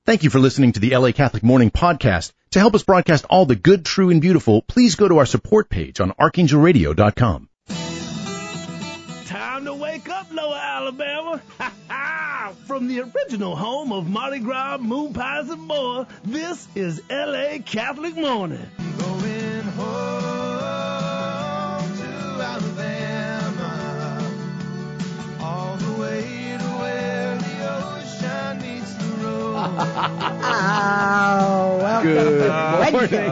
Thank you for listening to the LA Catholic Morning Podcast. To help us broadcast all the good, true, and beautiful, please go to our support page on archangelradio.com. Time to wake up, Lower Alabama. From the original home of Mardi Gras, moon pies, and more, this is LA Catholic Morning. Going home to Alabama, all the way to where the ocean meets the road. Good morning.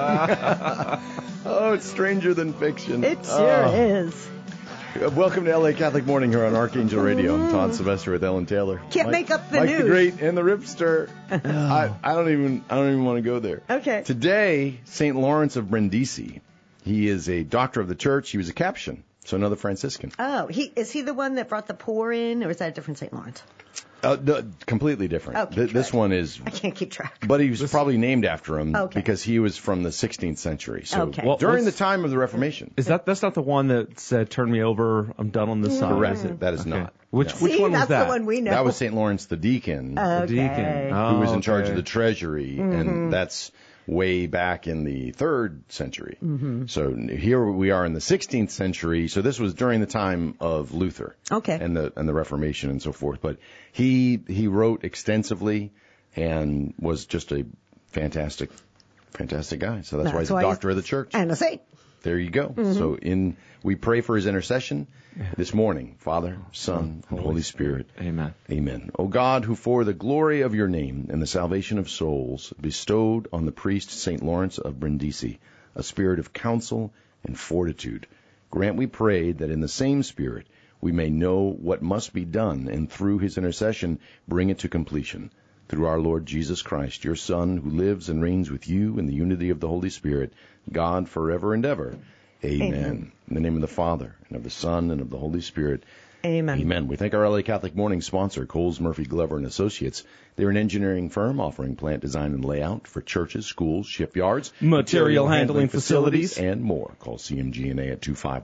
Oh, it's stranger than fiction. It sure is. Welcome to LA Catholic Morning here on Archangel Radio. I'm Todd Sylvester with Ellen Taylor. Can't make up the Mike news. the Great and the Ripster. I don't even want to go there. Okay. Today, St. Lawrence of Brindisi. He is a doctor of the church. He was a Capuchin, so another Franciscan. Oh, is he the one that brought the poor in, or is that a different St. Lawrence? No, completely different. Okay, this one is. I can't keep track. But he was probably named after him because he was from the 16th century. So Well, during the time of the Reformation. That's not the one that said, "Turn me over, I'm done on this side"? Correct. That is not. Which See, one was that's that? the one we know. That was St. Lawrence the Deacon. Okay. The deacon. Who was in charge of okay. the treasury, and that's way back in the 3rd century. So here we are in the 16th century. So this was during the time of Luther, and the Reformation and so forth. But he wrote extensively and was just a fantastic guy. So that's why he's a doctor of the church. And a saint. There you go. So we pray for his intercession this morning, Father, Son, and Holy Spirit. Amen. Amen. O God, who for the glory of your name and the salvation of souls bestowed on the priest St. Lawrence of Brindisi a spirit of counsel and fortitude, grant, we pray, that in the same spirit we may know what must be done, and through his intercession bring it to completion. Through our Lord Jesus Christ, your Son, who lives and reigns with you in the unity of the Holy Spirit, God, forever and ever. Amen. In the name of the Father, and of the Son, and of the Holy Spirit. Amen. Amen. We thank our LA Catholic Morning sponsor, Coles Murphy Glover and Associates. They're an engineering firm offering plant design and layout for churches, schools, shipyards, material handling facilities, and more. Call CMG&A at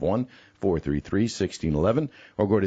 251-433-1611 or go to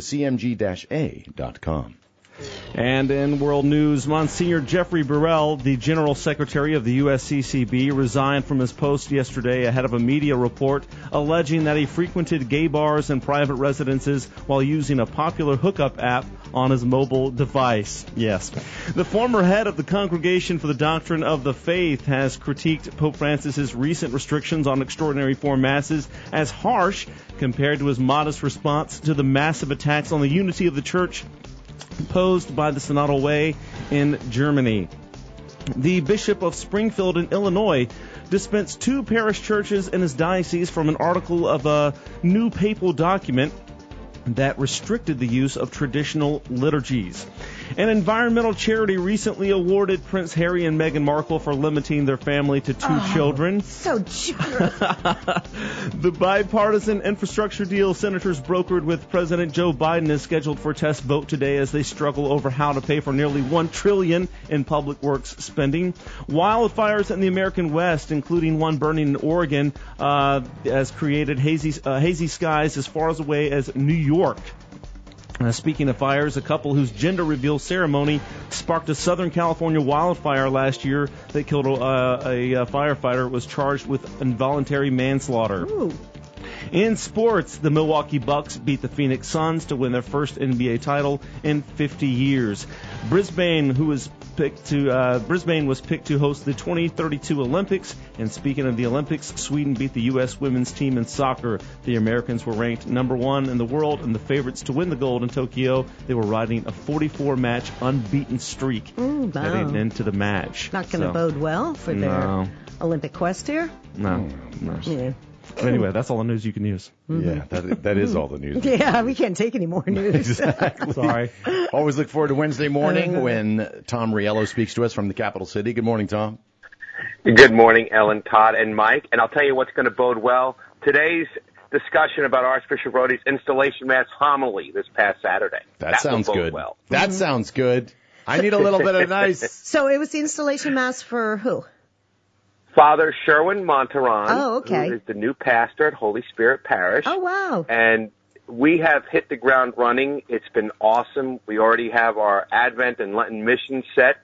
cmg-a.com. And in world news, Monsignor Jeffrey Burrell, the General Secretary of the USCCB, resigned from his post yesterday ahead of a media report alleging that he frequented gay bars and private residences while using a popular hookup app on his mobile device. Yes. The former head of the Congregation for the Doctrine of the Faith has critiqued Pope Francis's recent restrictions on extraordinary form masses as harsh compared to his modest response to the massive attacks on the unity of the Church posed by the Synodal Way in Germany. The Bishop of Springfield in Illinois dispensed 2 parish churches in his diocese from an article of a new papal document that restricted the use of traditional liturgies. An environmental charity recently awarded Prince Harry and Meghan Markle for limiting their family to 2 children. So generous. The bipartisan infrastructure deal senators brokered with President Joe Biden is scheduled for a test vote today as they struggle over how to pay for nearly $1 trillion in public works spending. Wildfires in the American West, including one burning in Oregon, has created hazy skies as far away as New York. Speaking of fires, a couple whose gender reveal ceremony sparked a Southern California wildfire last year that killed a firefighter was charged with involuntary manslaughter. Ooh. In sports, the Milwaukee Bucks beat the Phoenix Suns to win their first NBA title in 50 years. Brisbane was picked to host the 2032 Olympics. And speaking of the Olympics, Sweden beat the U.S. women's team in soccer. The Americans were ranked number 1 in the world and the favorites to win the gold in Tokyo. They were riding a 44-match unbeaten streak heading into the match. Not going to bode well for their Olympic quest here. No. Yeah. Anyway, that's all the news you can use. Yeah, that is all the news. Yeah, we can't take any more news. Exactly. Sorry. Always look forward to Wednesday morning when Tom Riello speaks to us from the capital city. Good morning, Tom. Good morning, Ellen, Todd, and Mike. And I'll tell you what's going to bode well. Today's discussion about Archbishop Rhodey's installation mass homily this past Saturday. That sounds will bode good. Well. That sounds good. I need a little bit of nice. So it was the installation mass for who? Father Sherwin Monteron, Oh, okay. who is the new pastor at Holy Spirit Parish. Oh, wow. And we have hit the ground running. It's been awesome. We already have our Advent and Lenten mission set.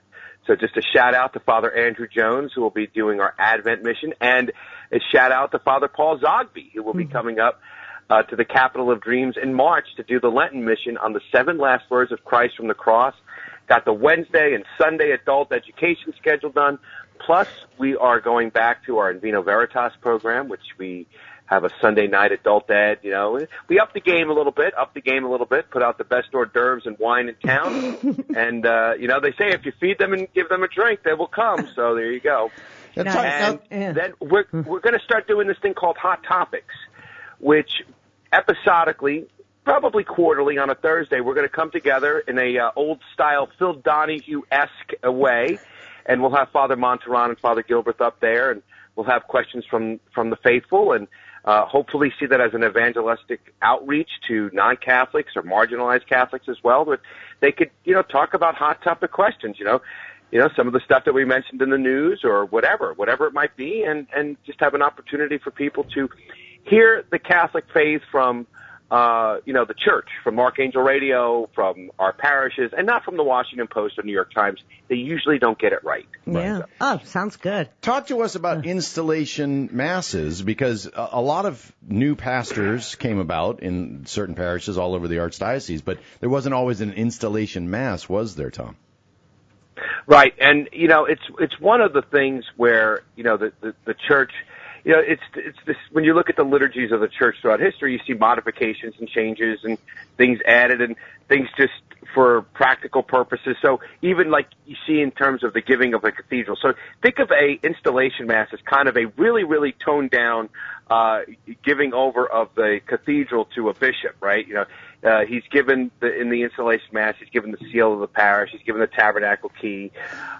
So just a shout out to Father Andrew Jones, who will be doing our Advent mission, and a shout out to Father Paul Zogby, who will be coming up to the Capital of Dreams in March to do the Lenten mission on the 7 last words of Christ from the cross. Got the Wednesday and Sunday adult education schedule done. Plus, we are going back to our In Vino Veritas program, which we have a Sunday night adult ed. You know, we upped the game a little bit, put out the best hors d'oeuvres and wine in town. And, you know, they say if you feed them and give them a drink, they will come. So there you go. And then we're going to start doing this thing called Hot Topics, which episodically, probably quarterly on a Thursday, we're going to come together in a old-style Phil Donahue-esque way, and we'll have Father Monteron and Father Gilbert up there, and we'll have questions from the faithful, and hopefully see that as an evangelistic outreach to non-Catholics or marginalized Catholics as well, but they could, you know, talk about hot topic questions, you know, some of the stuff that we mentioned in the news or whatever it might be, and just have an opportunity for people to hear the Catholic faith from, you know, the church, from Archangel Radio, from our parishes, and not from the Washington Post or New York Times. They usually don't get it right. Yeah. Oh, sounds good. Talk to us about installation masses, because a lot of new pastors came about in certain parishes all over the Archdiocese, but there wasn't always an installation mass, was there, Tom? Right. And, you know, it's one of the things where, you know, the church, you know, it's this, when you look at the liturgies of the church throughout history, you see modifications and changes and things added and things just for practical purposes. So even like you see in terms of the giving of a cathedral. So think of a installation mass as kind of a really, really toned down, giving over of the cathedral to a bishop, right? You know, he's given in the installation mass, he's given the seal of the parish, he's given the tabernacle key,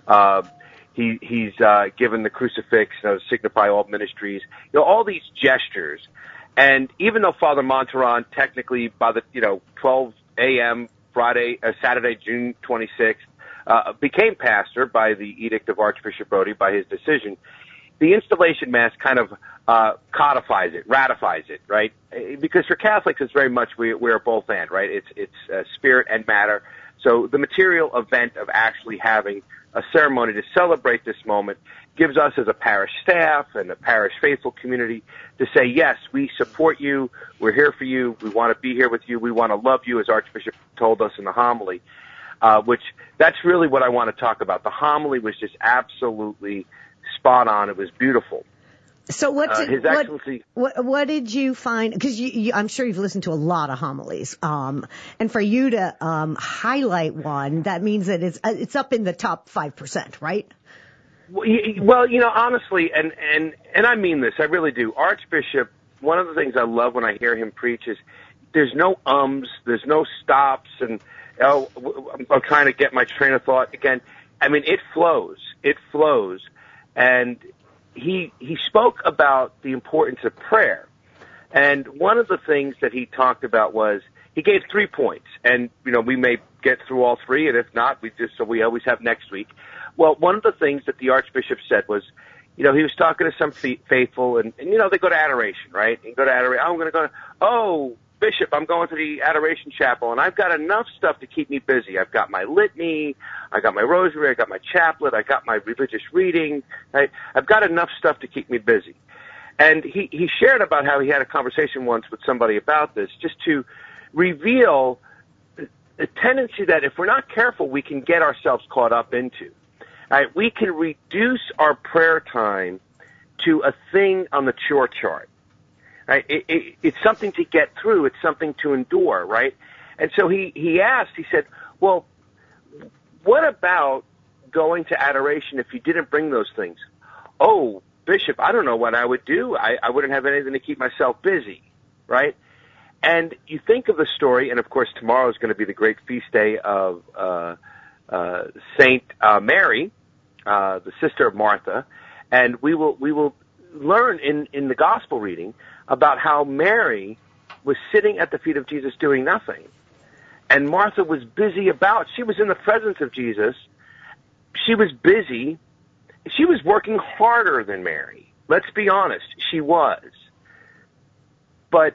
He's given the crucifix, you know, to signify all ministries. You know, all these gestures. And even though Father Monteron technically by the, you know, 12 a.m. Saturday, June 26th, became pastor by the edict of Archbishop Brody, by his decision, the installation mass kind of codifies it, ratifies it, right? Because for Catholics, it's very much we're both and, right? It's spirit and matter. So the material event of actually having a ceremony to celebrate this moment gives us as a parish staff and a parish faithful community to say, yes, we support you, we're here for you, we want to be here with you, we want to love you, as Archbishop told us in the homily, which that's really what I want to talk about. The homily was just absolutely spot on. It was beautiful. So His Excellency, what did you find? Because I'm sure you've listened to a lot of homilies, and for you to highlight one, that means that it's up in the top 5%, right? Well, you know, honestly, and I mean this, I really do. Archbishop, one of the things I love when I hear him preach is there's no there's no stops, and I'm trying to get my train of thought again. I mean, it flows, and he spoke about the importance of prayer. And one of the things that he talked about was, he gave 3 points. And, you know, we may get through all 3, and if not, we always have next week. Well, one of the things that the Archbishop said was, you know, he was talking to some faithful, and you know, they go to adoration, right? You go to adoration. I'm going to go, Bishop, I'm going to the Adoration Chapel, and I've got enough stuff to keep me busy. I've got my litany, I got my rosary, I got my chaplet, I got my religious reading. I've got enough stuff to keep me busy. And he shared about how he had a conversation once with somebody about this, just to reveal the tendency that if we're not careful, we can get ourselves caught up into. Right? We can reduce our prayer time to a thing on the chore chart. Right? It's something to get through. It's something to endure, right? And so he asked, he said, well, what about going to adoration if you didn't bring those things? Oh, Bishop, I don't know what I would do. I wouldn't have anything to keep myself busy, right? And you think of the story, and of course tomorrow is going to be the great feast day of Saint Mary, the sister of Martha, and we will learn in the gospel reading about how Mary was sitting at the feet of Jesus doing nothing. And Martha was busy she was in the presence of Jesus. She was busy. She was working harder than Mary. Let's be honest. She was. But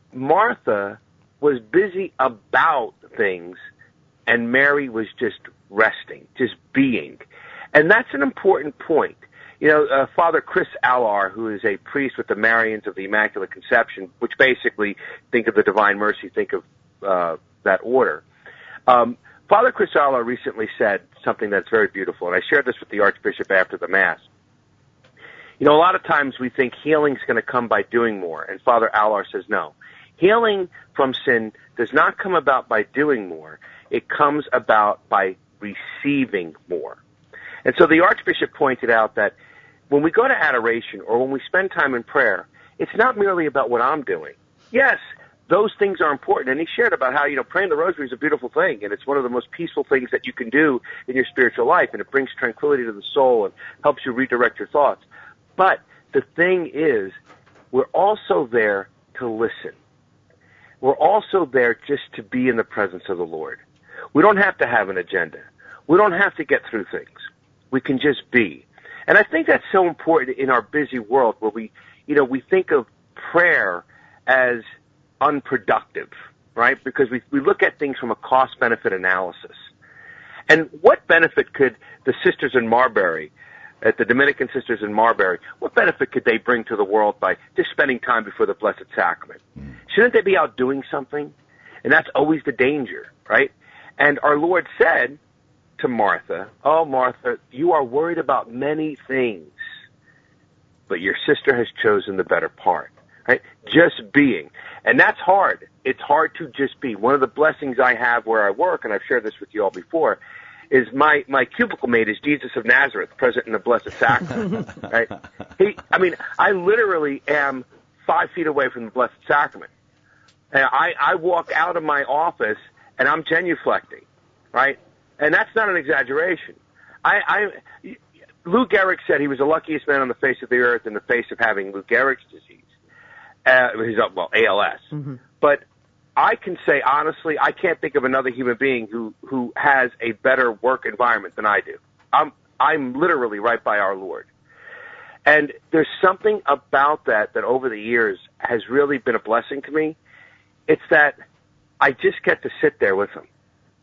Martha was busy about things, and Mary was just resting, just being. And that's an important point. You know, Father Chris Allar, who is a priest with the Marians of the Immaculate Conception, which basically, think of the Divine Mercy, think of that order. Father Chris Allar recently said something that's very beautiful, and I shared this with the Archbishop after the Mass. You know, a lot of times we think healing's going to come by doing more, and Father Allar says no. Healing from sin does not come about by doing more. It comes about by receiving more. And so the Archbishop pointed out that when we go to adoration or when we spend time in prayer, it's not merely about what I'm doing. Yes, those things are important. And he shared about how, you know, praying the rosary is a beautiful thing, and it's one of the most peaceful things that you can do in your spiritual life, and it brings tranquility to the soul and helps you redirect your thoughts. But the thing is, we're also there to listen. We're also there just to be in the presence of the Lord. We don't have to have an agenda. We don't have to get through things. We can just be. And I think that's so important in our busy world where we think of prayer as unproductive, right? Because we look at things from a cost-benefit analysis. And what benefit could the sisters in Marbury, at the Dominican sisters in Marbury, what benefit could they bring to the world by just spending time before the Blessed Sacrament? Shouldn't they be out doing something? And that's always the danger, right? And our Lord said to Martha, "Oh, Martha, you are worried about many things, but your sister has chosen the better part," right? Just being. And that's hard. It's hard to just be. One of the blessings I have where I work, and I've shared this with you all before, is my cubicle mate is Jesus of Nazareth, present in the Blessed Sacrament, right? I literally am 5 feet away from the Blessed Sacrament. And I walk out of my office and I'm genuflecting, right? And that's not an exaggeration. Lou Gehrig said he was the luckiest man on the face of the earth in the face of having Lou Gehrig's disease. ALS. Mm-hmm. But I can say honestly, I can't think of another human being who has a better work environment than I do. I'm literally right by our Lord. And there's something about that over the years has really been a blessing to me. It's that I just get to sit there with him.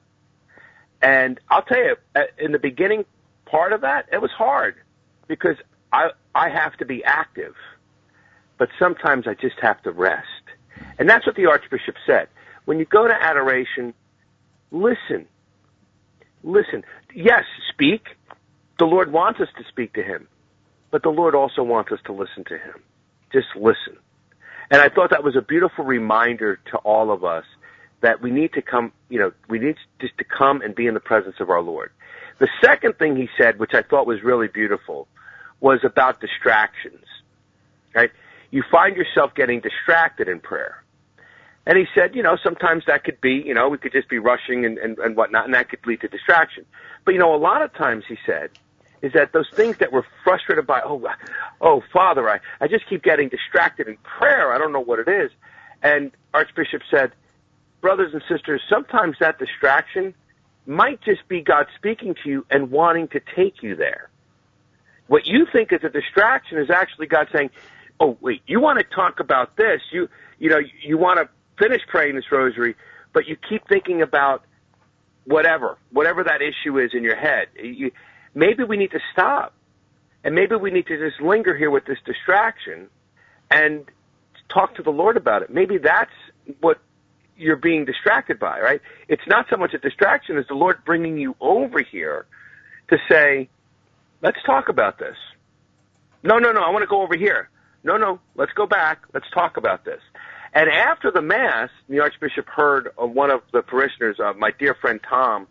And I'll tell you, in the beginning part of that, it was hard because I have to be active. But sometimes I just have to rest. And that's what the Archbishop said. When you go to adoration, listen. Listen. Yes, speak. The Lord wants us to speak to him. But the Lord also wants us to listen to him. Just listen. And I thought that was a beautiful reminder to all of us that we need to come, we need just to come and be in the presence of our Lord. The second thing he said, which I thought was really beautiful, was about distractions, right? You find yourself getting distracted in prayer. And he said, sometimes that could be, we could just be rushing and whatnot, and that could lead to distraction. But, a lot of times, he said, is that those things that we're frustrated by, oh, Father, I just keep getting distracted in prayer. I don't know what it is. And Archbishop said, brothers and sisters, sometimes that distraction might just be God speaking to you and wanting to take you there. What you think is a distraction is actually God saying, oh, wait, you want to talk about this. You want to finish praying this rosary, but you keep thinking about whatever that issue is in your head. Maybe we need to stop, and maybe we need to just linger here with this distraction and talk to the Lord about it. Maybe that's what you're being distracted by, right? It's not so much a distraction as the Lord bringing you over here to say, let's talk about this. No, I want to go over here. No, let's go back. Let's talk about this. And after the Mass, the Archbishop heard of one of the parishioners, my dear friend Tom,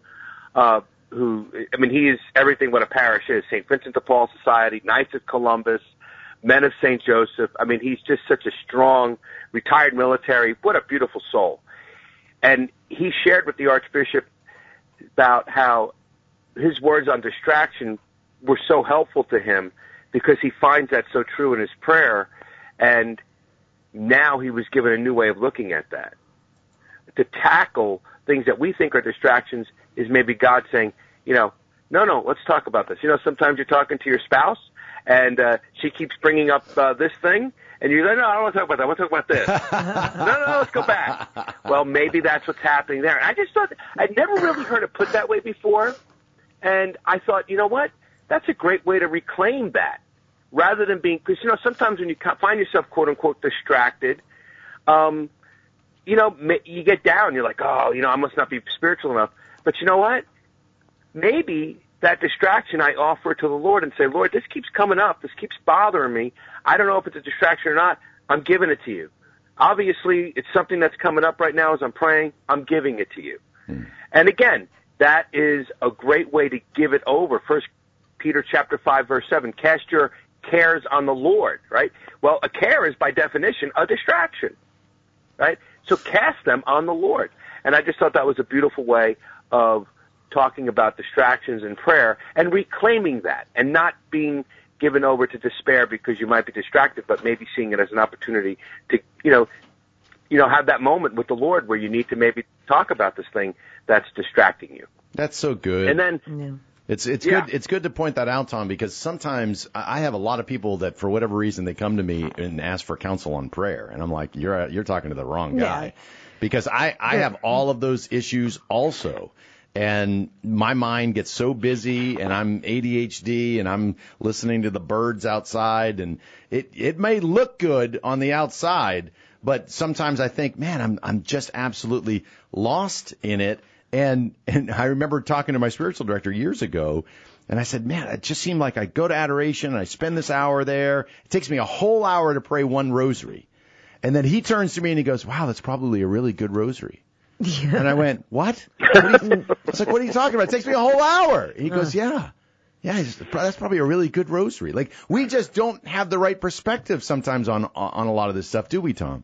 he is everything what a parish is, St. Vincent de Paul Society, Knights of Columbus, Men of St. Joseph. He's just such a strong, retired military. What a beautiful soul. And he shared with the Archbishop about how his words on distraction were so helpful to him because he finds that so true in his prayer, and now he was given a new way of looking at that. To tackle things that we think are distractions is maybe God saying, no, let's talk about this. Sometimes you're talking to your spouse, and she keeps bringing up this thing, and you're like, no, I don't want to talk about that. I want to talk about this. no, let's go back. Well, maybe that's what's happening there. I just thought, I'd never really heard it put that way before, And I thought, you know what? That's a great way to reclaim that, rather than being, because, you know, sometimes when you find yourself, quote unquote, distracted, you know, you get down. You're like, oh, you know, I must not be spiritual enough. But you know what? Maybe that distraction I offer to the Lord and say, Lord, this keeps coming up. This keeps bothering me. I don't know if it's a distraction or not. I'm giving it to you. Obviously, it's something that's coming up right now as I'm praying. I'm giving it to you. And again, that is a great way to give it over. 1 Peter chapter 5, verse 7, cast your cares on the Lord, right? Well, a care is by definition a distraction, right? So cast them on the Lord. And I just thought that was a beautiful way of talking about distractions in prayer and reclaiming that and not being given over to despair because you might be distracted, but maybe seeing it as an opportunity to, you know, have that moment with the Lord where you need to maybe talk about this thing that's distracting you. That's so good. And then it's good. It's good to point that out, Tom, because sometimes I have a lot of people that for whatever reason they come to me and ask for counsel on prayer, and I'm like, you're talking to the wrong guy, because I have all of those issues also. And my mind gets so busy, and I'm ADHD, and I'm listening to the birds outside, and it may look good on the outside, but sometimes I think, man, I'm just absolutely lost in it. And I remember talking to my spiritual director years ago, and I said, man, it just seemed like I go to adoration, and I spend this hour there. It takes me a whole hour to pray one rosary. And then he turns to me and he goes, wow, that's probably a really good rosary. Yeah. And I went, what? I was like, what are you talking about? It takes me a whole hour. And he goes, yeah, that's probably a really good rosary. Like, we just don't have the right perspective sometimes on a lot of this stuff, do we, Tom?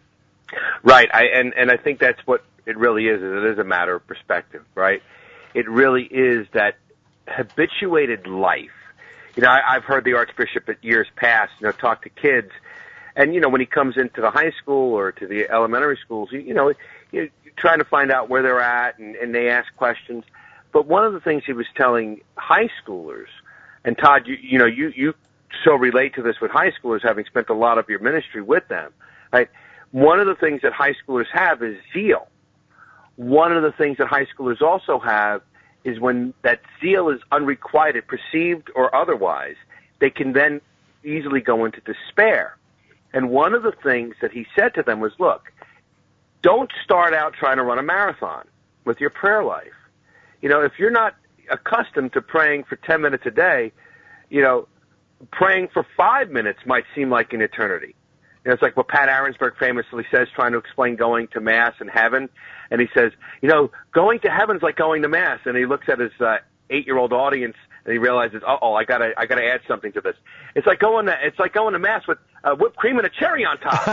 Right. And I think that's what it really is. It is a matter of perspective, right? It really is that habituated life. You know, I've heard the Archbishop at years past, you know, talk to kids. And, you know, when he comes into the high school or to the elementary schools, you know, you're trying to find out where they're at, and they ask questions. But one of the things he was telling high schoolers, and Todd, you so relate to this with high schoolers, having spent a lot of your ministry with them, right? One of the things that high schoolers have is zeal. One of the things that high schoolers also have is when that zeal is unrequited, perceived or otherwise, they can then easily go into despair. And one of the things that he said to them was, look, don't start out trying to run a marathon with your prayer life. You know, if you're not accustomed to praying for 10 minutes a day, you know, praying for 5 minutes might seem like an eternity. You know, it's like what Pat Aaronsberg famously says, trying to explain going to Mass and heaven. And he says, you know, going to heaven's like going to Mass. And he looks at his 8-year-old audience and he realizes, I gotta add something to this. It's like going to Mass with whipped cream and a cherry on top,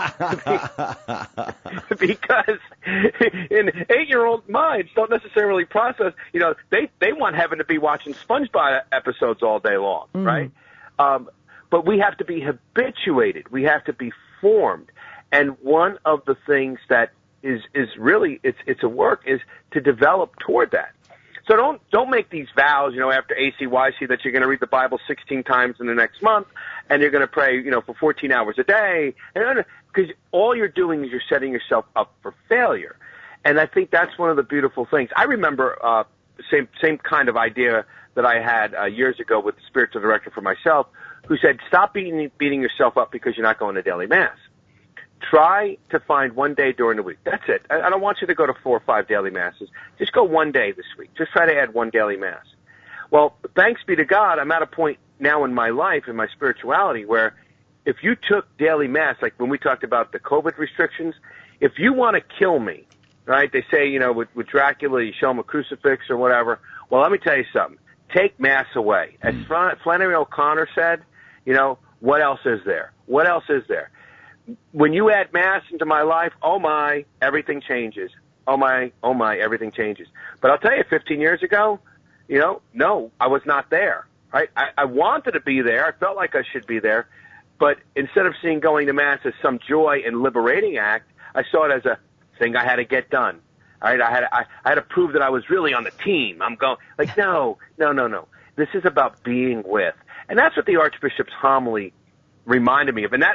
right? Because in 8-year-old minds don't necessarily process, you know, they want heaven to be watching SpongeBob episodes all day long, right? But we have to be habituated. We have to be formed. And one of the things that is really, it's a work, is to develop toward that. So don't make these vows, you know, after ACYC that you're going to read the Bible 16 times in the next month and you're going to pray, you know, for 14 hours a day. Because all you're doing is you're setting yourself up for failure. And I think that's one of the beautiful things. I remember same kind of idea that I had years ago with the spiritual director for myself, who said, stop beating yourself up because you're not going to daily Mass. Try to find one day during the week. That's it. I don't want you to go to 4 or 5 daily Masses. Just go one day this week. Just try to add one daily Mass. Well, thanks be to God, I'm at a point now in my life, in my spirituality, where if you took daily Mass, like when we talked about the COVID restrictions, if you want to kill me, right, they say, you know, with Dracula, you show him a crucifix or whatever. Well, let me tell you something. Take Mass away. As Flannery O'Connor said, you know, what else is there? What else is there? When you add Mass into my life, oh my, everything changes. Oh my, everything changes. But I'll tell you, 15 years ago, you know, no, I was not there. Right? I wanted to be there. I felt like I should be there. But instead of seeing going to Mass as some joy and liberating act, I saw it as a thing I had to get done. Right? I had to prove that I was really on the team. I'm going, like, no. This is about being with. And that's what the Archbishop's homily reminded me of. And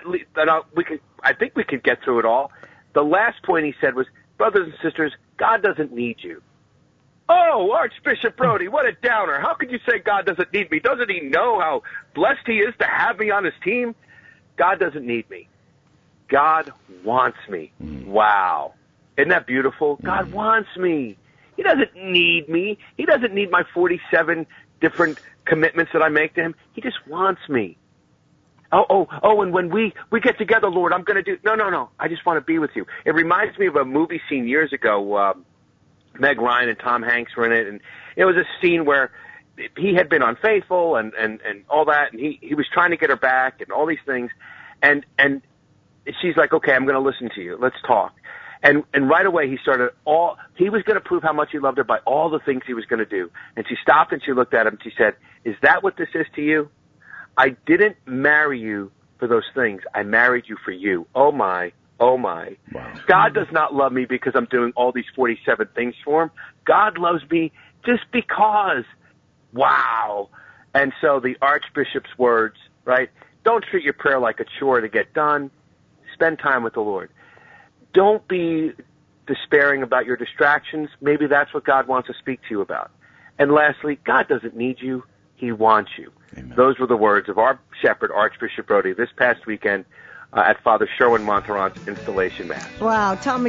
I think we could get through it all. The last point he said was, brothers and sisters, God doesn't need you. Oh, Archbishop Brody, what a downer. How could you say God doesn't need me? Doesn't he know how blessed he is to have me on his team? God doesn't need me. God wants me. Wow. Isn't that beautiful? God wants me. He doesn't need me. He doesn't need my 47 different commitments that I make to him. He just wants me. And when we get together, Lord, I'm going to do... No. I just want to be with you. It reminds me of a movie scene years ago. Meg Ryan and Tom Hanks were in it, and it was a scene where he had been unfaithful and all that, and he was trying to get her back and all these things, and she's like, okay, I'm going to listen to you. Let's talk. And right away he was going to prove how much he loved her by all the things he was going to do. And she stopped and she looked at him and she said, is that what this is to you? I didn't marry you for those things. I married you for you. Oh my. Wow. God does not love me because I'm doing all these 47 things for him. God loves me just because. Wow. And so the Archbishop's words, right? Don't treat your prayer like a chore to get done. Spend time with the Lord. Don't be despairing about your distractions. Maybe that's what God wants to speak to you about. And lastly, God doesn't need you. He wants you. Amen. Those were the words of our shepherd, Archbishop Brody, this past weekend at Father Sherwin Monteron's installation mass. Wow, Tom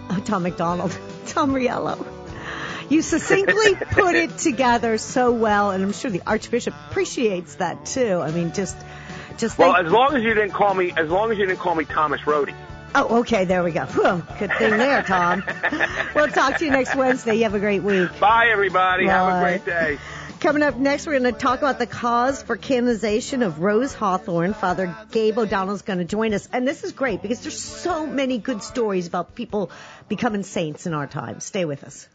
Riello. You succinctly put it together so well, and I'm sure the Archbishop appreciates that too. I mean, just. Well, as long as you didn't call me Thomas Rhodey. Oh, okay, there we go. Whew, good thing there, Tom. We'll talk to you next Wednesday. You have a great week. Bye, everybody. Bye. Have a great day. Coming up next, we're going to talk about the cause for canonization of Rose Hawthorne. Father Gabe O'Donnell is going to join us. And this is great because there's so many good stories about people becoming saints in our time. Stay with us.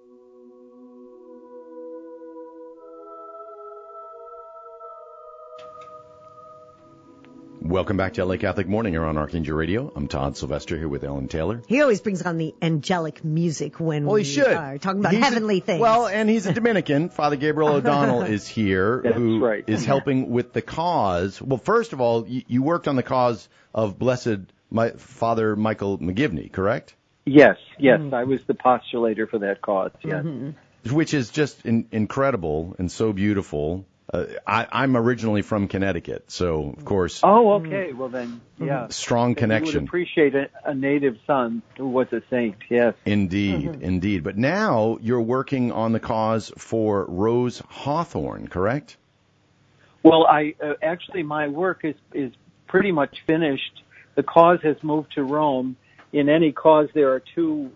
Welcome back to LA Catholic Morning here on Archangel Radio. I'm Todd Sylvester here with Ellen Taylor. He always brings on the angelic music when we are talking about heavenly things. Well, and he's a Dominican. Father Gabriel O'Donnell is here, who is helping with the cause. Well, first of all, you worked on the cause of Blessed Father Michael McGivney, correct? Yes. I was the postulator for that cause, yes. Mm-hmm. Which is just incredible and so beautiful. I'm originally from Connecticut, so of course. Oh, okay. Well then, yeah. Strong connection. You would appreciate a native son who was a saint. Yes. Indeed. But now you're working on the cause for Rose Hawthorne, correct? Well, actually my work is pretty much finished. The cause has moved to Rome. In any cause, there are two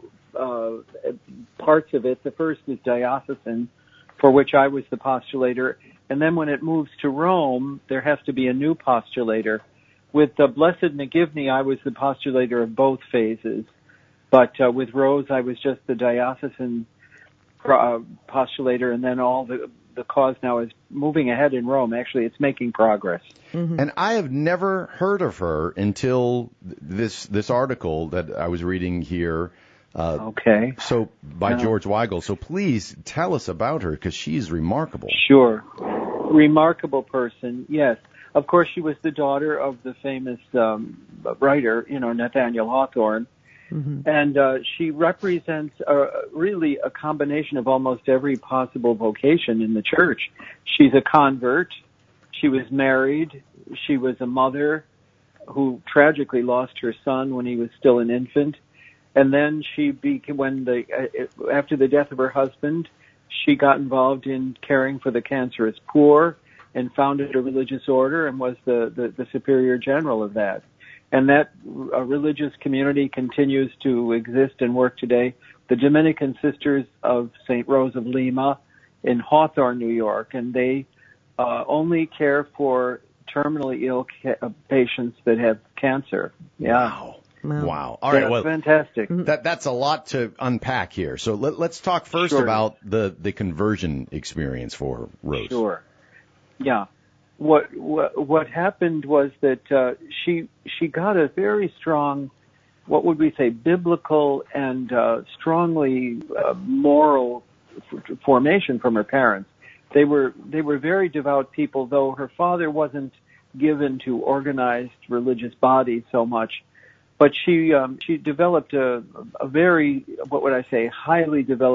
parts of it. The first is diocesan, for which I was the postulator. And then when it moves to Rome, there has to be a new postulator. With Blessed McGivney, I was the postulator of both phases. But with Rose, I was just the diocesan postulator, and then all the cause now is moving ahead in Rome. Actually, it's making progress. Mm-hmm. And I have never heard of her until this article that I was reading here. Okay. So by George Weigel. So please tell us about her, because she's remarkable. Sure. Remarkable person, yes. Of course, she was the daughter of the famous writer, Nathaniel Hawthorne. Mm-hmm. And she represents really a combination of almost every possible vocation in the church. She's a convert. She was married. She was a mother who tragically lost her son when he was still an infant. And then she after the death of her husband, she got involved in caring for the cancerous poor and founded a religious order and was the superior general of that. And that religious community continues to exist and work today. The Dominican Sisters of St. Rose of Lima in Hawthorne, New York, and they only care for terminally ill patients that have cancer. Yeah. Wow. All right. Well, fantastic. That's a lot to unpack here. So let's talk first about the conversion experience for Rose. Sure. Yeah. What happened was that she got a very strong, what would we say, biblical and strongly moral formation from her parents. They were very devout people, though her father wasn't given to organized religious bodies so much. But she developed a very, what would I say, highly developed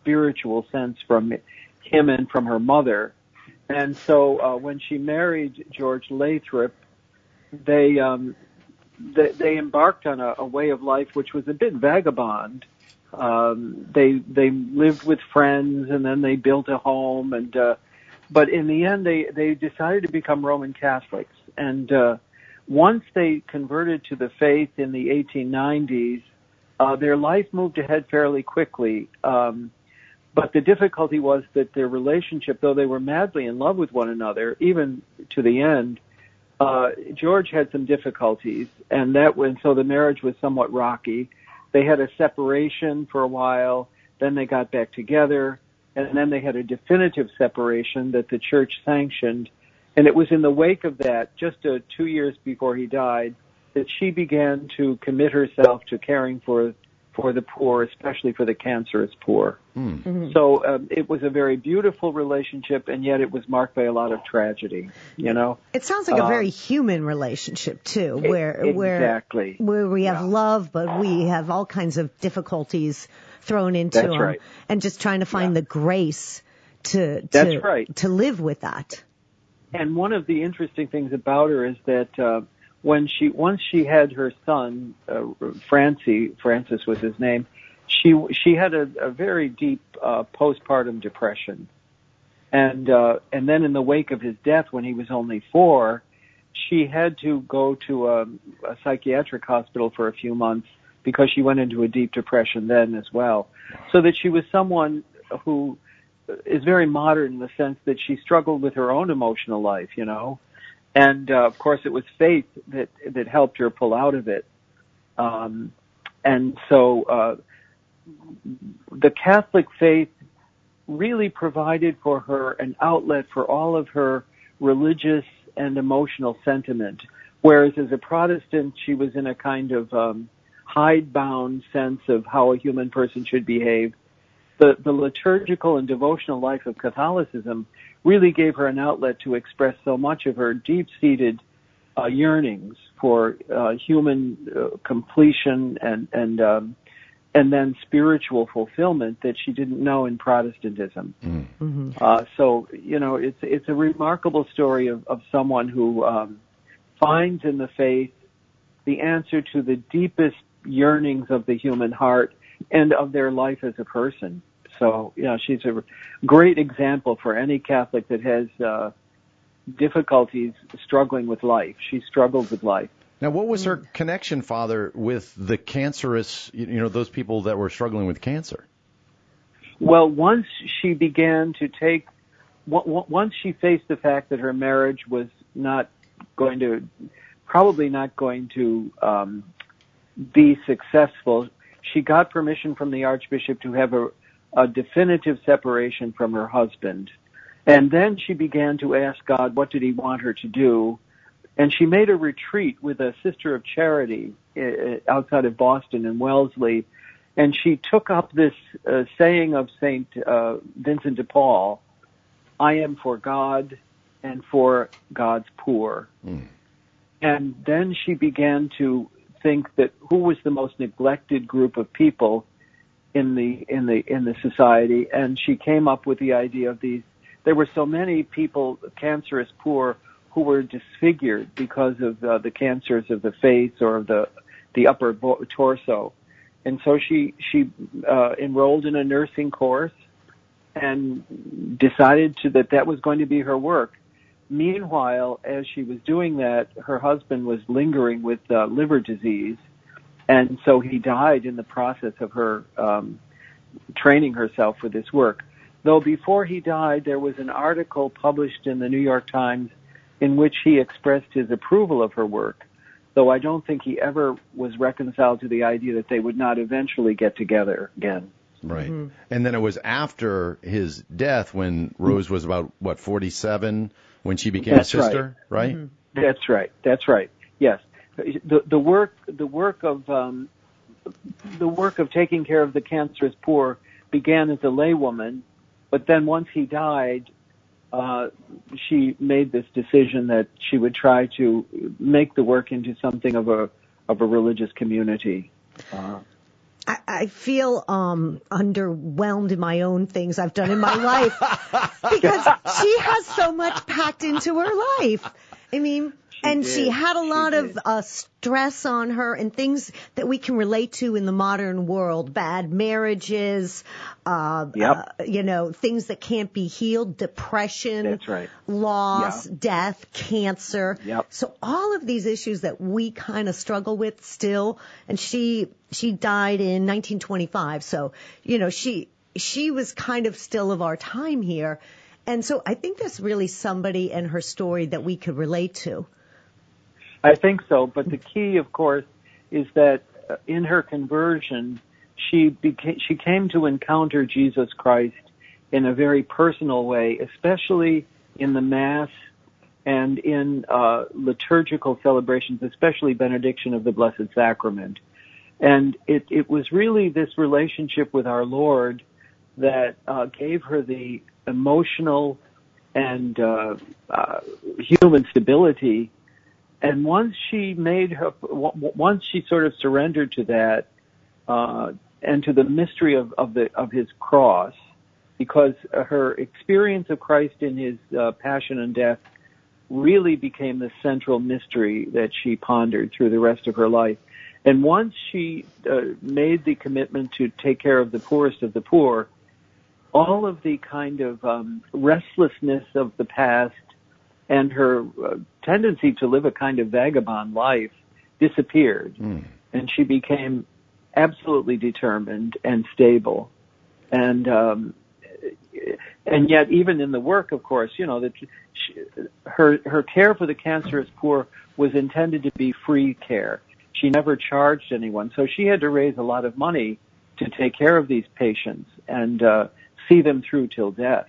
spiritual sense from him and from her mother. And so when she married George Lathrop, they embarked on a way of life which was a bit vagabond. They lived with friends, and then they built a home, and but in the end they decided to become Roman Catholics. And once they converted to the faith in the 1890s, their life moved ahead fairly quickly. But the difficulty was that their relationship, though they were madly in love with one another, even to the end, George had some difficulties, and so the marriage was somewhat rocky. They had a separation for a while, then they got back together, and then they had a definitive separation that the church sanctioned. And it was in the wake of that, just 2 years before he died, that she began to commit herself to caring for the poor, especially for the cancerous poor. Mm-hmm. So it was a very beautiful relationship, and yet it was marked by a lot of tragedy. You know, it sounds like a very human relationship too, where we have love, but we have all kinds of difficulties thrown into them, right. And just trying to find the grace to live with that. And one of the interesting things about her is that once she had her son, Francis was his name, she had a very deep postpartum depression, and then in the wake of his death, when he was only 4, she had to go to a psychiatric hospital for a few months because she went into a deep depression then as well. So that she was someone who is very modern in the sense that she struggled with her own emotional life, you know. And, of course, it was faith that helped her pull out of it. And so the Catholic faith really provided for her an outlet for all of her religious and emotional sentiment, whereas as a Protestant, she was in a kind of hidebound sense of how a human person should behave. The liturgical and devotional life of Catholicism really gave her an outlet to express so much of her deep-seated yearnings for human completion and then spiritual fulfillment that she didn't know in Protestantism. Mm-hmm. So you know, it's a remarkable story of someone who finds in the faith the answer to the deepest yearnings of the human heart and of their life as a person. So, yeah, she's a great example for any Catholic that has difficulties struggling with life. She struggled with life. Now, what was her connection, Father, with the cancerous, those people that were struggling with cancer? Well, once she began to once she faced the fact that her marriage was probably not going to be successful, she got permission from the Archbishop to have a definitive separation from her husband. And then she began to ask God, what did he want her to do? And she made a retreat with a Sister of Charity outside of Boston in Wellesley. And she took up this saying of St. Vincent de Paul, I am for God and for God's poor. Mm. And then she began to think that who was the most neglected group of people in the society, and she came up with the idea of these. There were so many people, cancerous poor, who were disfigured because of the cancers of the face or of the upper torso, and so she enrolled in a nursing course and decided that was going to be her work. Meanwhile, as she was doing that, her husband was lingering with liver disease, and so he died in the process of her training herself for this work. Though before he died, there was an article published in the New York Times in which he expressed his approval of her work, though I don't think he ever was reconciled to the idea that they would not eventually get together again. Right. Mm-hmm. And then it was after his death when Rose was about, 47, when she became a sister, right? Mm-hmm. That's right. Yes. The work of taking care of the cancerous poor began as a laywoman, but then once he died, she made this decision that she would try to make the work into something of a religious community. I feel underwhelmed in my own things I've done in my life because she has so much packed into her life. I mean, she had a lot of stress on her and things that we can relate to in the modern world. Bad marriages, things that can't be healed, depression, That's right. loss, death, cancer. Yep. So all of these issues that we kind of struggle with still. And she died in 1925. So, she was kind of still of our time here. And so I think that's really somebody and her story that we could relate to. I think so, but the key, of course, is that in her conversion, she came to encounter Jesus Christ in a very personal way, especially in the Mass and in liturgical celebrations, especially benediction of the Blessed Sacrament. And it was really this relationship with our Lord that gave her the emotional and human stability. And once she sort of surrendered to that, and to the mystery of his cross, because her experience of Christ in his passion and death really became the central mystery that she pondered through the rest of her life. And once she made the commitment to take care of the poorest of the poor, all of the kind of restlessness of the past and her tendency to live a kind of vagabond life disappeared. And she became absolutely determined and stable. And yet even in the work, of course, her care for the cancerous poor was intended to be free care. She never charged anyone. So she had to raise a lot of money to take care of these patients and see them through till death.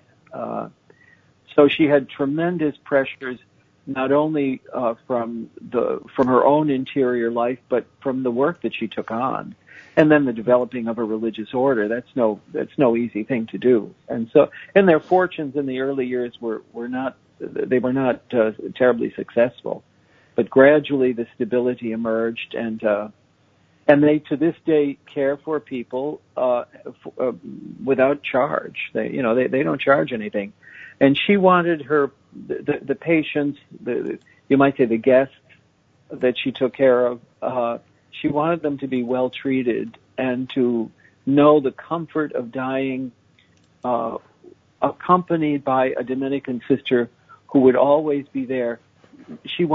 So she had tremendous pressures, not only from her own interior life, but from the work that she took on, and then the developing of a religious order. That's no easy thing to do. And their fortunes in the early years were not terribly successful, but gradually the stability emerged, and they to this day care for people without charge. They don't charge anything. And she wanted the patients, you might say the guests that she took care of, she wanted them to be well treated and to know the comfort of dying accompanied by a Dominican sister who would always be there. She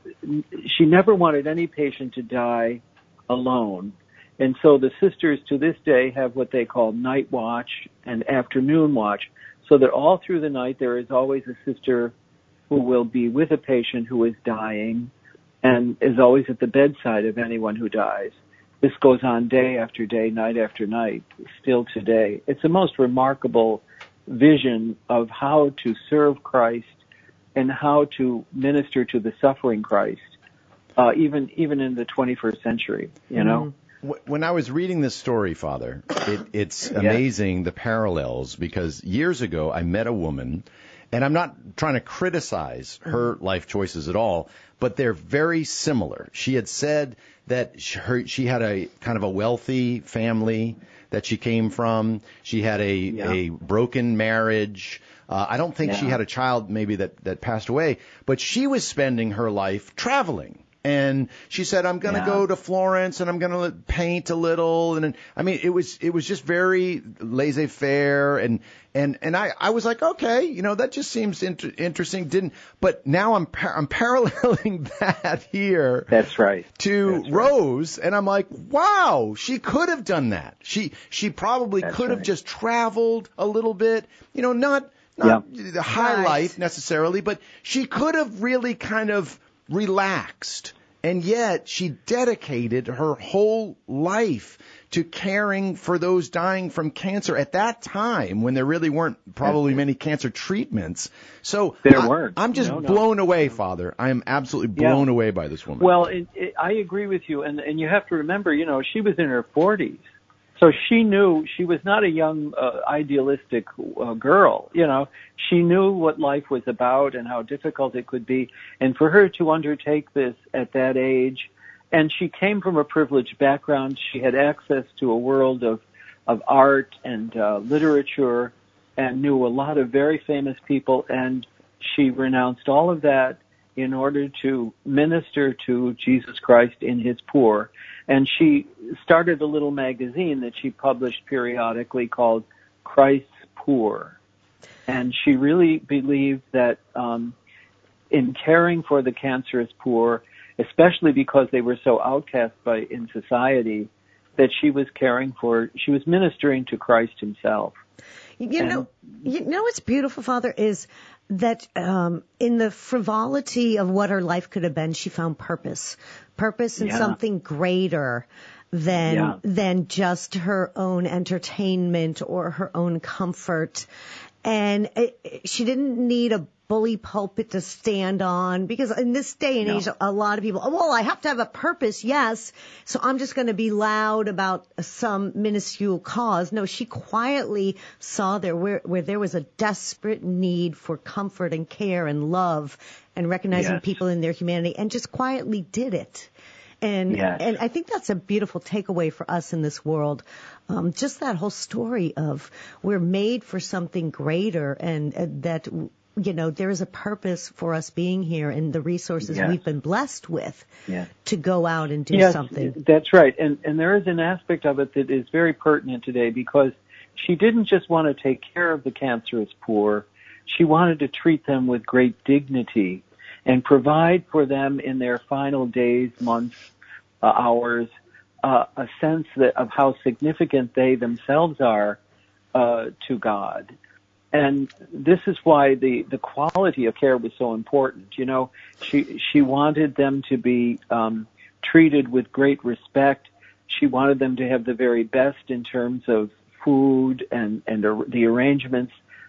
never wanted any patient to die alone. And so the sisters to this day have what they call night watch and afternoon watch, so that all through the night there is always a sister who will be with a patient who is dying and is always at the bedside of anyone who dies. This goes on day after day, night after night, still today. It's a most remarkable vision of how to serve Christ and how to minister to the suffering Christ, even in the 21st century, When I was reading this story, Father, it's amazing the parallels, because years ago I met a woman, and I'm not trying to criticize her life choices at all, but they're very similar. She had said that she had a kind of a wealthy family that she came from. She had a broken marriage. I don't think she had a child maybe that passed away, but she was spending her life traveling. And she said, I'm going to go to Florence and I'm going to paint a little. And I mean, it was just very laissez-faire. And I was like, okay, that just seems interesting. But now I'm paralleling that here. That's right. To Rose. And I'm like, wow, she could have done that. She probably could have just traveled a little bit, not the high life necessarily, but she could have really kind of relaxed, and yet she dedicated her whole life to caring for those dying from cancer at that time when there really weren't probably many cancer treatments. So I'm just blown away, Father. I am absolutely blown away by this woman. Well, I agree with you, and you have to remember, she was in her 40s. So she knew she was not a young, idealistic girl. She knew what life was about and how difficult it could be. And for her to undertake this at that age And she came from a privileged background. She had access to a world of art and literature, and knew a lot of very famous people, and she renounced all of that in order to minister to Jesus Christ in his poor. And she started a little magazine that she published periodically called Christ's Poor. And she really believed that in caring for the cancerous poor, especially because they were so outcast in society, that she was ministering to Christ himself. You know what's beautiful, Father, is that in the frivolity of what her life could have been, she found purpose in something greater than just her own entertainment or her own comfort. And she didn't need a bully pulpit to stand on, because in this day and age, a lot of people, I have to have a purpose, yes, so I'm just going to be loud about some minuscule cause. No, she quietly saw there where there was a desperate need for comfort and care and love and recognizing people in their humanity, and just quietly did it. And I think that's a beautiful takeaway for us in this world. Just that whole story of we're made for something greater, and that, there is a purpose for us being here and the resources we've been blessed with to go out and do something. That's right. And there is an aspect of it that is very pertinent today, because she didn't just want to take care of the cancerous poor. She wanted to treat them with great dignity and provide for them in their final days, months, hours, a sense of how significant they themselves are to God. And this is why the quality of care was so important. She wanted them to be treated with great respect. She wanted them to have the very best in terms of food and the arrangements,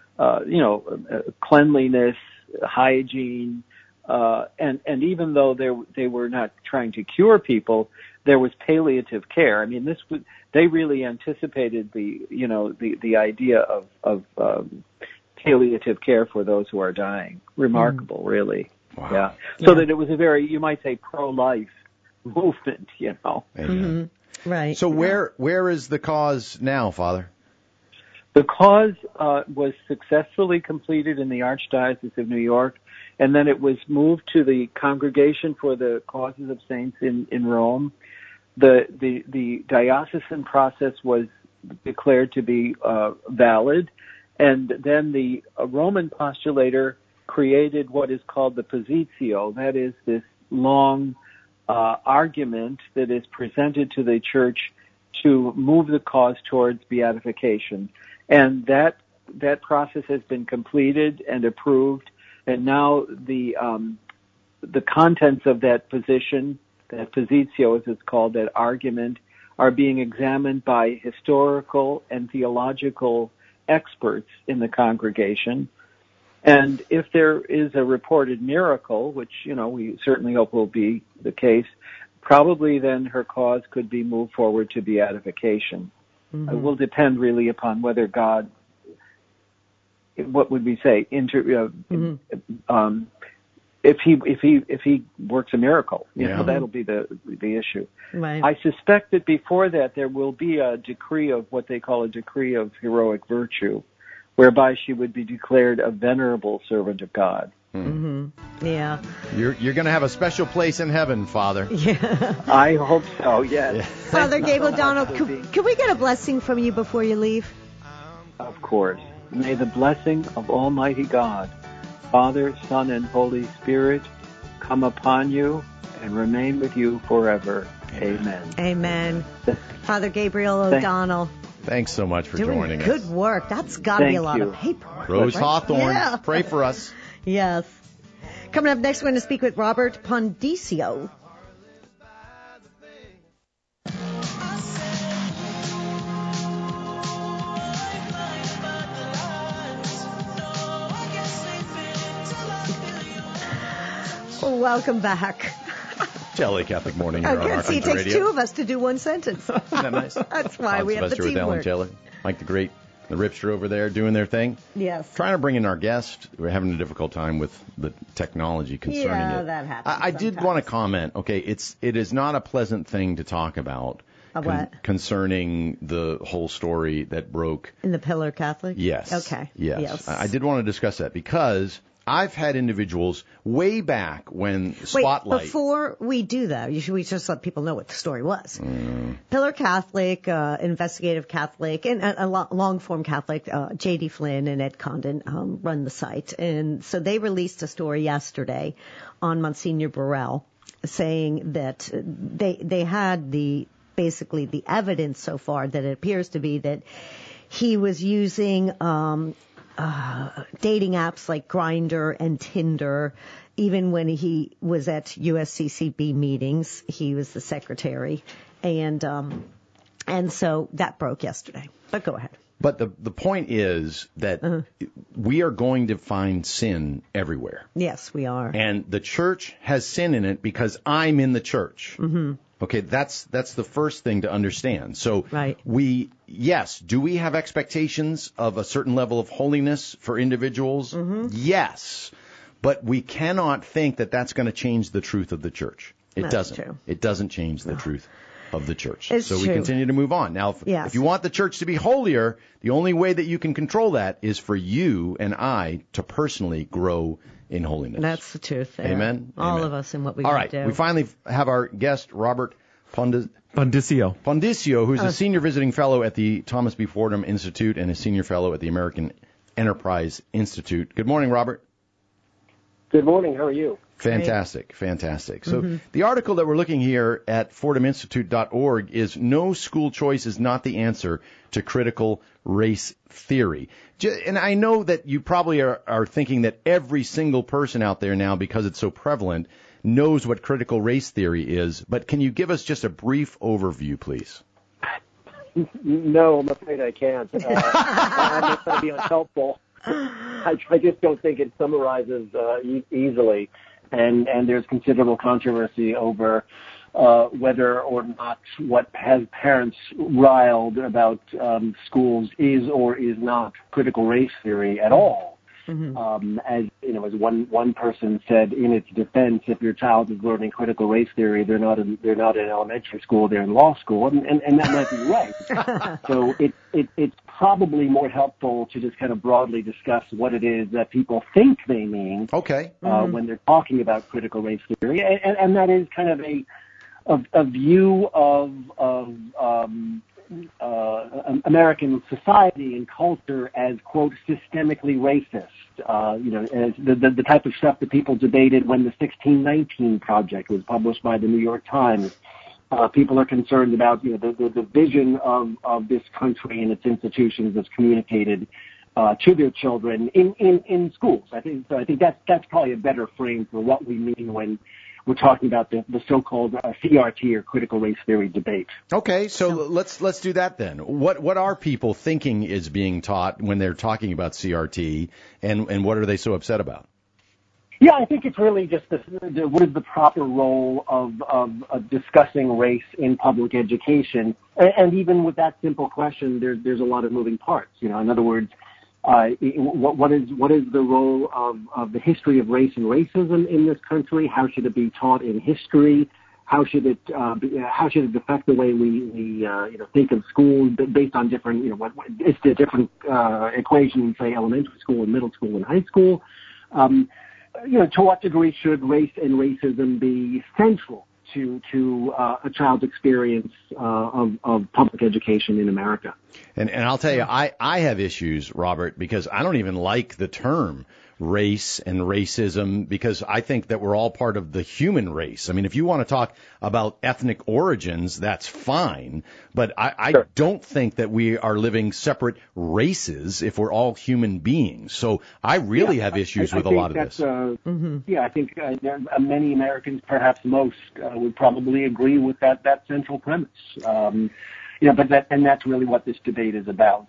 cleanliness, hygiene, and even though they were not trying to cure people, there was palliative care. I mean, they really anticipated the idea of palliative care for those who are dying. Remarkable, really. Wow. Yeah. So that it was a very, you might say, pro-life movement. Amen. Right. So where is the cause now, Father? The cause was successfully completed in the Archdiocese of New York, and then it was moved to the Congregation for the Causes of Saints in Rome. The diocesan process was declared to be valid, and then the Roman postulator created what is called the Positio. That is this long argument that is presented to the Church to move the cause towards beatification. And that process has been completed and approved, and now the contents of that position, that Positio as it's called, that argument, are being examined by historical and theological experts in the congregation. And if there is a reported miracle, which, we certainly hope will be the case, probably then her cause could be moved forward to beatification. Mm-hmm. It will depend really upon whether God, what would we say, if he works a miracle, that'll be the issue. Right. I suspect that before that there will be a decree of what they call a decree of heroic virtue, whereby she would be declared a venerable servant of God. Mm-hmm. Yeah. You're going to have a special place in heaven, Father. Yeah. I hope so, yes. Yeah. Father Gabe O'Donnell, can we get a blessing from you before you leave? Of course. May the blessing of Almighty God, Father, Son, and Holy Spirit come upon you and remain with you forever. Amen. Amen. Father Gabriel O'Donnell. Thanks so much for doing joining us. Good work. That's got to be a lot of paperwork. Rose right? Hawthorne, pray for us. Yes. Coming up next, we're going to speak with Robert Pondisio. Welcome back. LA Catholic Morning here on see, it takes two of us to do one sentence. Isn't that nice? That's why we have the teamwork. With Ellen Taylor, Mike the Great, The Rips are over there doing their thing. Yes. Trying to bring in our guest. We're having a difficult time with the technology concerning it. Yeah, that happens. I did want to comment. Okay, it is not a pleasant thing to talk about. What? Concerning the whole story that broke. In the Pillar Catholic? Yes. Okay. Yes. I did want to discuss that because I've had individuals way back when Spotlight. Wait, before we do that, we just let people know what the story was. Pillar Catholic, Investigative Catholic, and a long-form Catholic, J.D. Flynn and Ed Condon run the site. And so they released a story yesterday on Monsignor Burrell saying that they had basically the evidence so far that it appears to be that he was using dating apps like Grindr and Tinder. Even when he was at USCCB meetings, he was the secretary, and so that broke yesterday. But go ahead. But the point is that we are going to find sin everywhere. Yes, we are. And the church has sin in it because I'm in the church. Mm-hmm. Okay, that's the first thing to understand. So right. do we have expectations of a certain level of holiness for individuals? Mm-hmm. Yes. But we cannot think that that's going to change the truth of the church. It doesn't. True. It doesn't change the truth of the church. It's so true. we continue to move on. Now, if you want the church to be holier, the only way that you can control that is for you and I to personally grow in holiness. That's the truth. Amen. All Amen. of us in what we do. All do. right. We finally have our guest, Robert Pondicio, who's a senior visiting fellow at the Thomas B. Fordham Institute and a senior fellow at the American Enterprise Institute. Good morning, Robert. Good morning. How are you? Fantastic. So the article that we're looking here at FordhamInstitute.org is "No School Choice is Not the Answer to Critical Race Theory." And I know that you probably are thinking that every single person out there now, because it's so prevalent, knows what critical race theory is. But can you give us just a brief overview, please? No, I'm afraid I can't. I'm not going to be unhelpful. I just don't think it summarizes easily. And there's considerable controversy over whether or not what has parents riled about schools is or is not critical race theory at all. Mm-hmm. As you know, as one person said in its defense, if your child is learning critical race theory, they're not in elementary school, they're in law school, and that might be right. So it's probably more helpful to just kind of broadly discuss what it is that people think they mean. Okay. When they're talking about critical race theory, and that is kind of a view of American society and culture as, quote, systemically racist. As the type of stuff that people debated when the 1619 Project was published by the New York Times. People are concerned about the vision of this country and its institutions that's communicated to their children in schools. I think that's probably a better frame for what we mean when we're talking about the so-called CRT or critical race theory debate. Okay, so let's do that then. What are people thinking is being taught when they're talking about CRT, and what are they so upset about? Yeah, I think it's really just what is the proper role of discussing race in public education, and even with that simple question, there's a lot of moving parts. In other words, what is the role of the history of race and racism in this country? How should it be taught in history? How should it affect the way we think of schools based on different what it's the different equation, say elementary school and middle school and high school. To what degree should race and racism be central to a child's experience of public education in America? And I'll tell you, I have issues, Robert, because I don't even like the term race and racism, because I think that we're all part of the human race. I mean, if you want to talk about ethnic origins, that's fine, but I Sure. don't think that we are living separate races if we're all human beings. So I really have issues with a lot of this. Yeah, I think many Americans, perhaps most, would probably agree with that central premise. But that's really what this debate is about.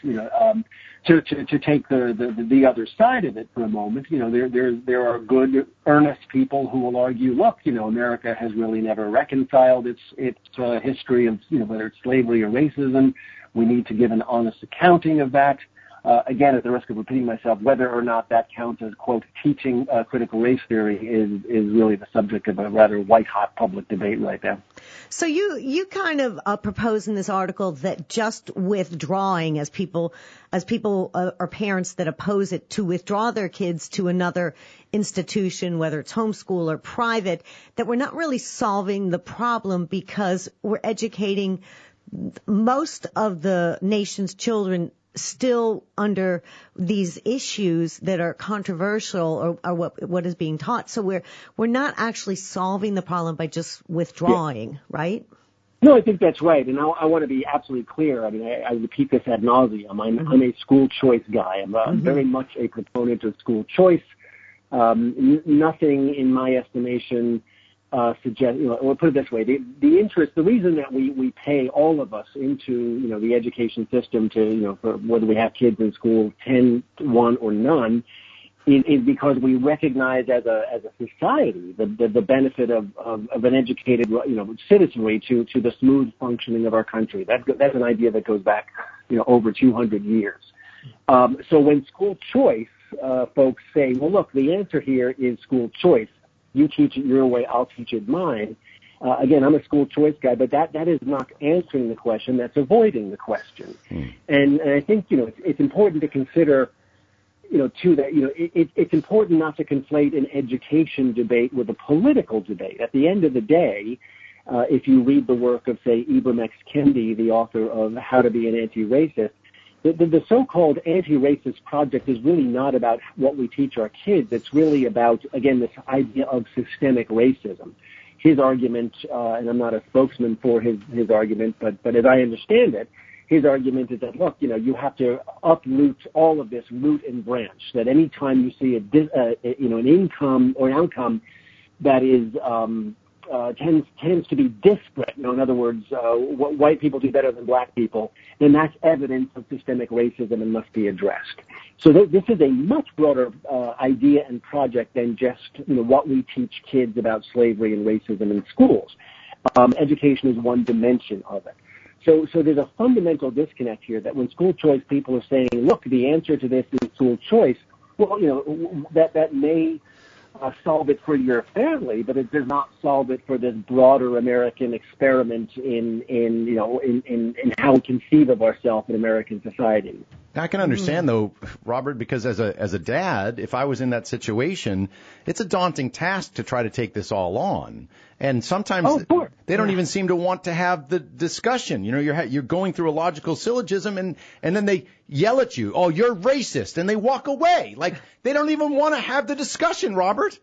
To take the other side of it for a moment, there are good, earnest people who will argue, look, America has really never reconciled its history of, whether it's slavery or racism. We need to give an honest accounting of that. again, at the risk of repeating myself, whether or not that counts as, quote, teaching critical race theory is really the subject of a rather white-hot public debate right now. So you kind of propose in this article that just withdrawing, as people or parents that oppose it, to withdraw their kids to another institution, whether it's homeschool or private, that we're not really solving the problem because we're educating most of the nation's children still under these issues that are controversial or what is being taught. So we're not actually solving the problem by just withdrawing, right? No, I think that's right. And I want to be absolutely clear. I mean, I repeat this ad nauseum. I'm a school choice guy. I'm very much a proponent of school choice. Nothing in my estimation suggest, or put it this way, the reason that we pay all of us into, the education system to, for whether we have kids in school 10, 1 or none, is because we recognize as a society the benefit of an educated, citizenry to the smooth functioning of our country. That's an idea that goes back, over 200 years. So when school choice, folks say, well, look, the answer here is school choice. You teach it your way, I'll teach it mine. Again, I'm a school choice guy, but that is not answering the question. That's avoiding the question. And I think, it's important to consider, too, that, it's important not to conflate an education debate with a political debate. At the end of the day, if you read the work of, say, Ibram X. Kendi, the author of How to Be an Anti-Racist, the so-called anti-racist project is really not about what we teach our kids. It's really about, again, this idea of systemic racism. His argument, and I'm not a spokesman for his argument, but as I understand it, his argument is that, look, you have to uproot all of this root and branch, that any time you see an income or an outcome that is tends to be disparate. In other words, white people do better than black people, then that's evidence of systemic racism and must be addressed. So this is a much broader idea and project than just what we teach kids about slavery and racism in schools. Education is one dimension of it. So there's a fundamental disconnect here that when school choice people are saying, look, the answer to this is school choice, well, that may solve it for your family, but it does not solve it for this broader American experiment in how we conceive of ourselves in American society. I can understand, though, Robert, because as a dad, if I was in that situation, it's a daunting task to try to take this all on. And sometimes they don't even seem to want to have the discussion. You're going through a logical syllogism, and then they yell at you, oh, you're racist, and they walk away. Like, they don't even want to have the discussion, Robert.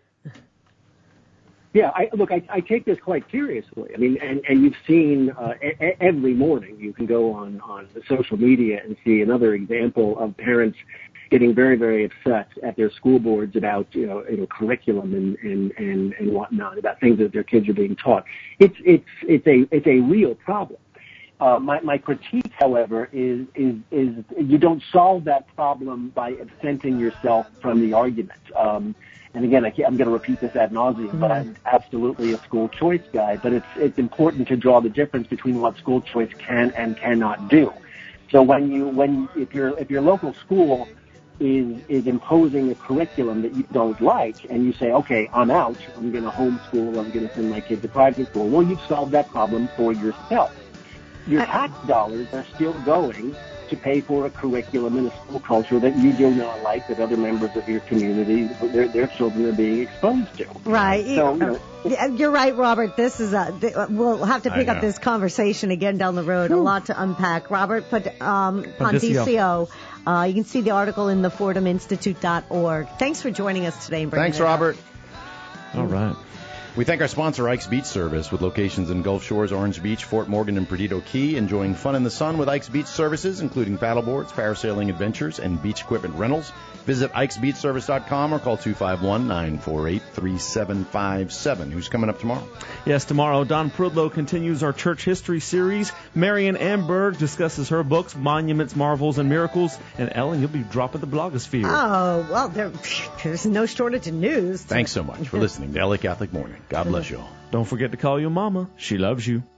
Yeah, I take this quite seriously. I mean, and you've seen every morning you can go on the social media and see another example of parents getting very, very upset at their school boards about curriculum and whatnot, about things that their kids are being taught. It's a real problem. My critique, however, is you don't solve that problem by absenting yourself from the argument. And again, I'm going to repeat this ad nauseum, but I'm absolutely a school choice guy. But it's important to draw the difference between what school choice can and cannot do. So if your local school is imposing a curriculum that you don't like, and you say, okay, I'm out, I'm going to homeschool, I'm going to send my kid to private school, well, you've solved that problem for yourself. Your tax dollars are still going to pay for a curriculum and a school culture that you do not like, that other members of your community, their children are being exposed to. Right. So, you're right, Robert. This is we'll have to pick up this conversation again down the road. A lot to unpack. Robert Pondicio. You can see the article in thefordhaminstitute.org. Thanks for joining us today. Thanks, Robert. All right. We thank our sponsor, Ike's Beach Service, with locations in Gulf Shores, Orange Beach, Fort Morgan, and Perdido Key. Enjoying fun in the sun with Ike's Beach Services, including paddleboards, parasailing adventures, and beach equipment rentals. Visit ikesbeachservice.com or call 251-948-3757. Who's coming up tomorrow? Yes, tomorrow, Don Prudlow continues our church history series. Marian Amberg discusses her books, Monuments, Marvels, and Miracles. And Ellen, you'll be dropping the blogosphere. Oh, well, there's no shortage of news. Thanks so much for listening to LA Catholic Morning. God bless you all. Don't forget to call your mama. She loves you.